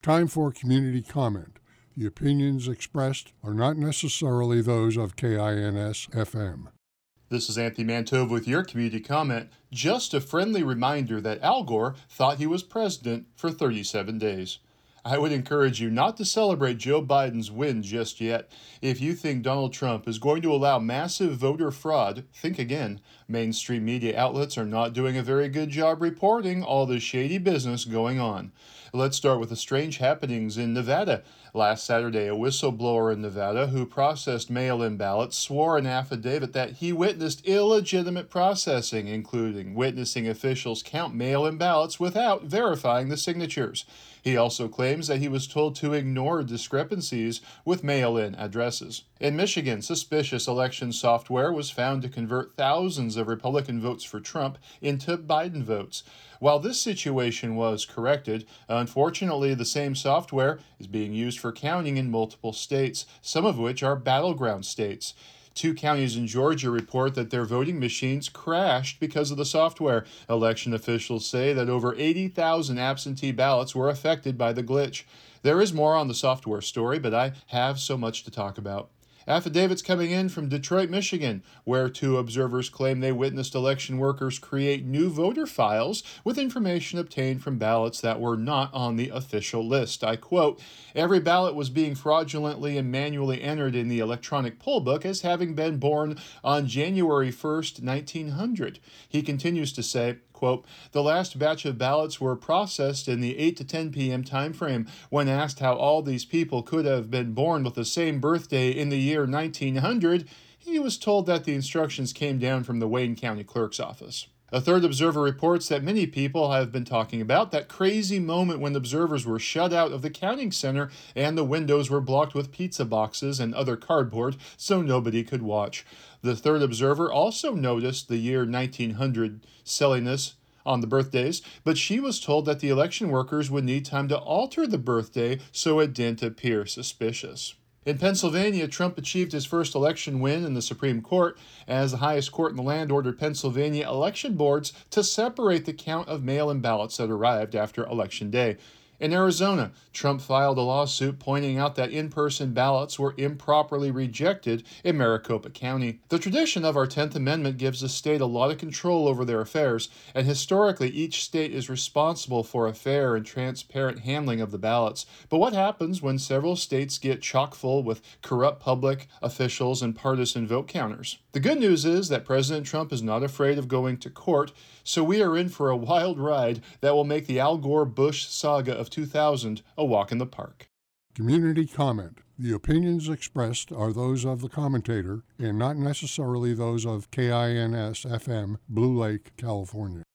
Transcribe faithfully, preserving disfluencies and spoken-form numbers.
Time for community comment. The opinions expressed are not necessarily those of K I N S F M. This is Anthony Mantova with your community comment. Just a friendly reminder that Al Gore thought he was president for thirty-seven days. I would encourage you not to celebrate Joe Biden's win just yet. If you think Donald Trump is going to allow massive voter fraud, think again. Mainstream media outlets are not doing a very good job reporting all the shady business going on. Let's start with the strange happenings in Nevada. Last Saturday, a whistleblower in Nevada who processed mail-in ballots swore an affidavit that he witnessed illegitimate processing, including witnessing officials count mail-in ballots without verifying the signatures. He also claims that he was told to ignore discrepancies with mail-in addresses. In Michigan, suspicious election software was found to convert thousands of Republican votes for Trump into Biden votes. While this situation was corrected, unfortunately the same software is being used for counting in multiple states, some of which are battleground states. Two counties in Georgia report that their voting machines crashed because of the software. Election officials say that over eighty thousand absentee ballots were affected by the glitch. There is more on the software story, but I have so much to talk about. Affidavits coming in from Detroit, Michigan, where two observers claim they witnessed election workers create new voter files with information obtained from ballots that were not on the official list. I quote, "Every ballot was being fraudulently and manually entered in the electronic poll book as having been born on January first, nineteen hundred. He continues to say, quote, "The last batch of ballots were processed in the eight to ten p.m. time frame. When asked how all these people could have been born with the same birthday in the year nineteen hundred, he was told that the instructions came down from the Wayne County Clerk's office." A third observer reports that many people have been talking about that crazy moment when observers were shut out of the counting center and the windows were blocked with pizza boxes and other cardboard so nobody could watch. The third observer also noticed the year nineteen hundred silliness on the birthdays, but she was told that the election workers would need time to alter the birthday so it didn't appear suspicious. In Pennsylvania, Trump achieved his first election win in the Supreme Court as the highest court in the land ordered Pennsylvania election boards to separate the count of mail-in ballots that arrived after Election Day. In Arizona, Trump filed a lawsuit pointing out that in-person ballots were improperly rejected in Maricopa County. The tradition of our tenth Amendment gives the state a lot of control over their affairs, and historically each state is responsible for a fair and transparent handling of the ballots. But what happens when several states get chock full with corrupt public officials and partisan vote counters? The good news is that President Trump is not afraid of going to court, so we are in for a wild ride that will make the Al Gore-Bush saga of two thousand a walk in the park. Community comment. The opinions expressed are those of the commentator and not necessarily those of K I N S F M, Blue Lake, California.